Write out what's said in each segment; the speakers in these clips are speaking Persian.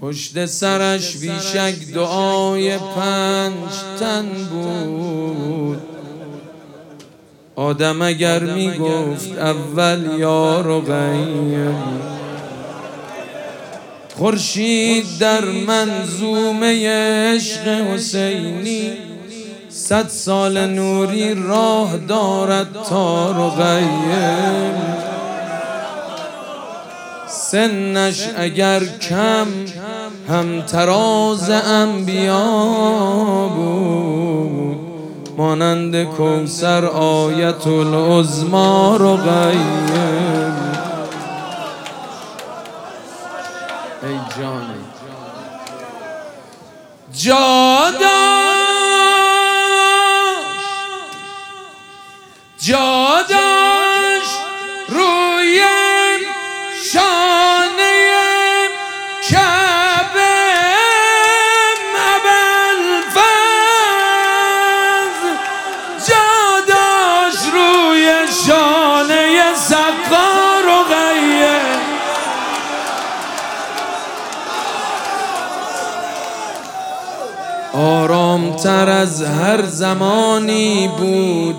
پشت سرش بیشک دعای 5 تن بود. آدم اگر میگفت اول یا رقیه، خورشید در منظومه عشق حسینی 100 سال نوری راه دارد تا رقیه. سنش اگر کم هم تراز انبیا بود، مانند کوثر آیت العظمی رقیه. ای جان جا داشت روی شانه کعبه ابوالفضل، جا داشت روی شانه سقا رقیه. آرامتر از هر زمانی بود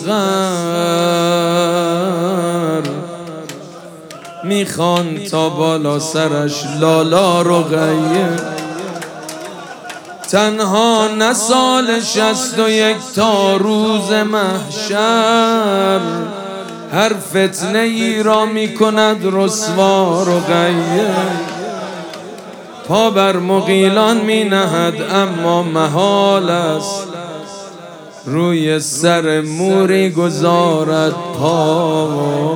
اصغر، میخوان تا بالا سرش لالا رقیه. تنها نه سال 61 تا روز محشر، هر فتنه ای را میکند رسوا رقیه. پا بر مغیلان می نهد اما محال است، روی سر موری گذارد پا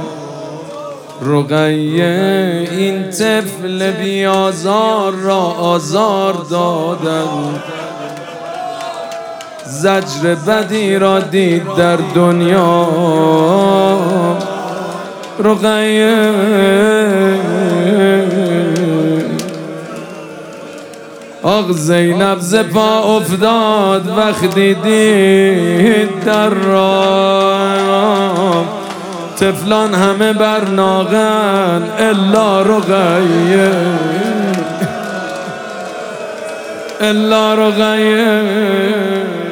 رقیه. این طفل بیازار را آزار دادند، زجر بدی را دید در دنیا رقیه. آق زینب ز پا افتاد وقتی دید در راه، طفلان همه بر ناقن الا رقیه، الا رقیه.